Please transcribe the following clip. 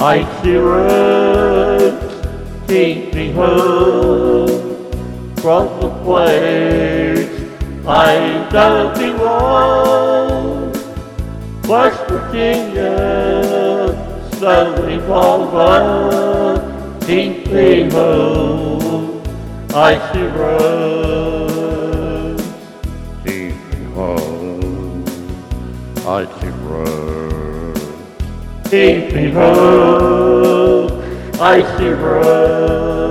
Icy roads keep me home from the place I don't belong. West Virginia, slowly revolver, keep me home. Icy roads keep me home. Icy roads keep me home. Icy roads